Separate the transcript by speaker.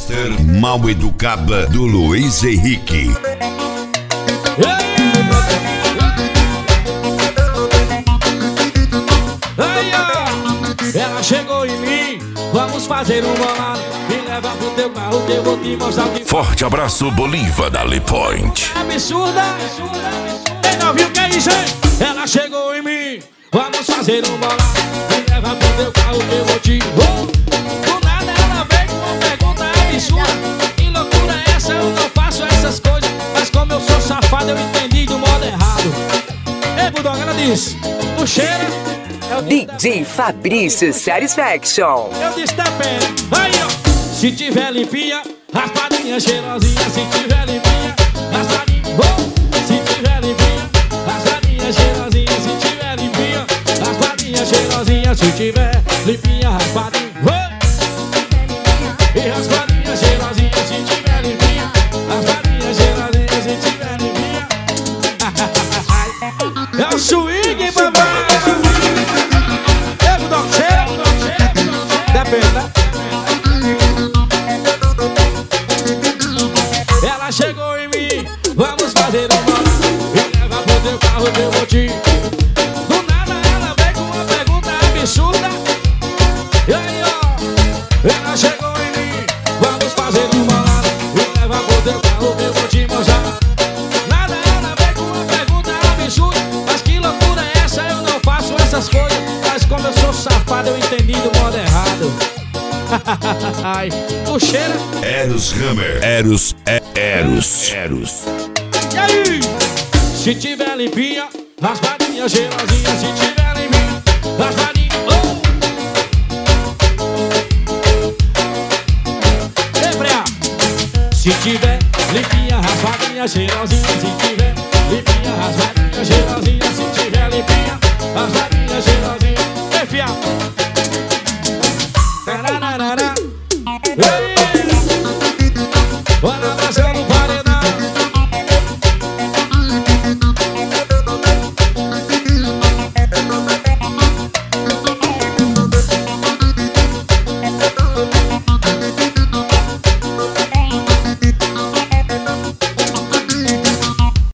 Speaker 1: Master Mal Educada do Luiz Henrique.
Speaker 2: Ela chegou em mim, vamos fazer um bolado. Me leva pro teu carro que eu vou te mostrar o que.
Speaker 3: Forte abraço, Bolívar da Le Point.
Speaker 2: Absurda, quem não viu que é isso, hein? Ela chegou em mim, vamos fazer um bolado. Me leva pro teu carro que eu vou te. Do nada ela veio com uma pergunta absurda. Que loucura é essa? Eu não faço essas coisas. Mas como eu sou safado, eu entendi do modo errado. Ei, Bulldog, ela disse: tu cheira.
Speaker 4: DJ Fabrício Satisfaction.
Speaker 2: Eu disse depende. Aí, ó. Se tiver limpinha, raspadinha cheirosinha. Se tiver limpinha, raspadinha. Se tiver limpinha, raspadinha cheirosinha. Se tiver limpinha, raspadinha cheirosinha. Se tiver limpinha, raspadinha. E raspadinha cheirosinha. Se tiver limpinha, raspadinha cheirosinha. Se tiver limpinha. É o swing, papai. Ela chegou em mim, vamos fazer um bolado. Me leva pro teu carro que eu vou te. Do nada ela veio com uma pergunta absurda. E aí, ó, ela chegou em mim, vamos fazer um bolado. Me leva pro teu carro que eu vou te mostrar. Nada ela veio com uma pergunta absurda. Mas que loucura é essa? Eu não faço essas coisas. Mas como eu sou safado, eu entendi do modo errado. Ai, tu cheira.
Speaker 1: Eros Hammer.
Speaker 3: Eros.
Speaker 2: E aí? Se tiver limpinha, raspadinha cheirosinha. Se tiver limpinha, raspadinha. Freia. Se tiver limpinha, raspadinha cheirosinha. Se tiver limpinha, raspadinha.